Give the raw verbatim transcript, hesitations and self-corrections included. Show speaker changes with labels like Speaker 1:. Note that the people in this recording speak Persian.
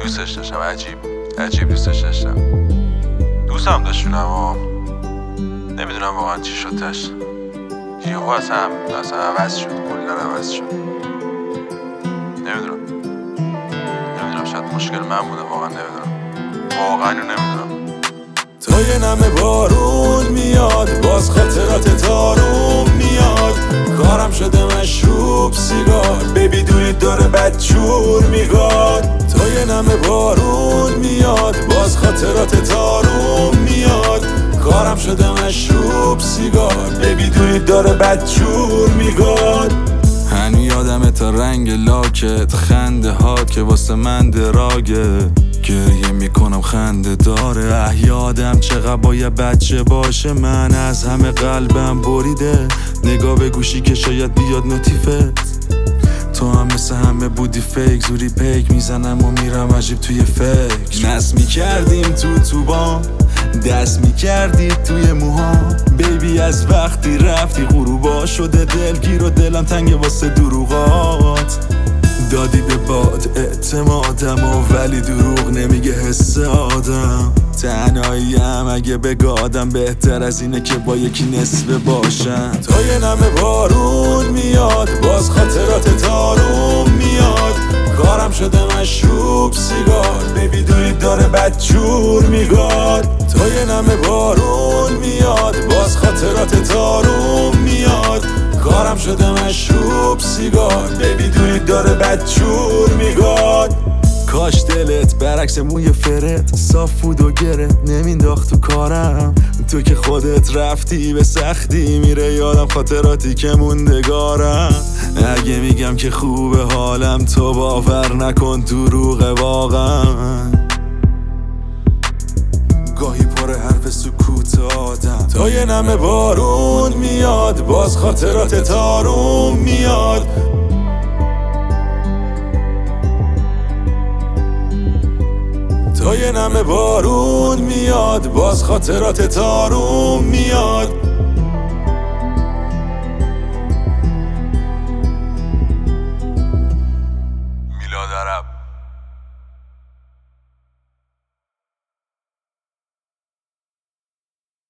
Speaker 1: دوستش داشتم، عجیب عجیب دوستش داشتم. دوستم داشتونم اما نمیدونم واقعا چی شد تش. یهو اصلا اصلا عوض شد، کلا عوض شد. نمیدونم نمیدونم شاید مشکل من بوده، واقعا نمیدونم واقعا نمیدونم.
Speaker 2: تا یه نمه بارون میاد، باز خاطرات تاروم میاد. کارم شده مشروب سیگار، بیبی دوری داره بدجور میگاد. تا یه نمه بارون میاد، باز خاطرات تاروم میاد. کارم شده مشروب سیگار، بیبی دوری داره بدجور میگاد. هنو یادمه تا رنگ لاکت، خنده هات که واسه من دراگه. گریه میکنم خنده داره، اه یادم چقدر باید بچه باشه. من از همه قلبم بریده، نگاه به گوشی که شاید بیاد نوتیفت. تو هم مثل همه بودی فیک، زوری پیک میزنم و میرم عجیب توی فکر. نصب میکردیم تو توبان، دست میکردی توی موهام. بیبی از وقتی رفتی غروبا شده دلگیر و دلم تنگ واسه دروغات. دادی به باد اعتمادم و ولی دروغ نمیگه حس آدم. تنهاییم اگه بگادم بهتر از اینه که با یکی نصف باشم. تا یه نمه بارون میاد، باز خاطرات تاروم میاد. کارم شده مشروب سیگار، بیبی دوری داره بدجور میگاد. تا یه نمه بارون میاد، باز خاطرات تاروم میاد. کارم شده مشروب سیگار، بیبی دوری داره بدجور میگاد. کاش دلت برعکس موی فرت صاف بود و گرت نمینداخت تو کارم. تو که خودت رفتی به سختی میره یادم خاطراتی که موندگارم. اگه میگم که خوبه حالم تو باور نکن دروغه واقعا. گاهی پر حرف سکوت آدم. تا یه نمه بارون میاد، باز خاطرات تاروم میاد. تا یه نمه بارون میاد، باز خاطرات تاروم میاد.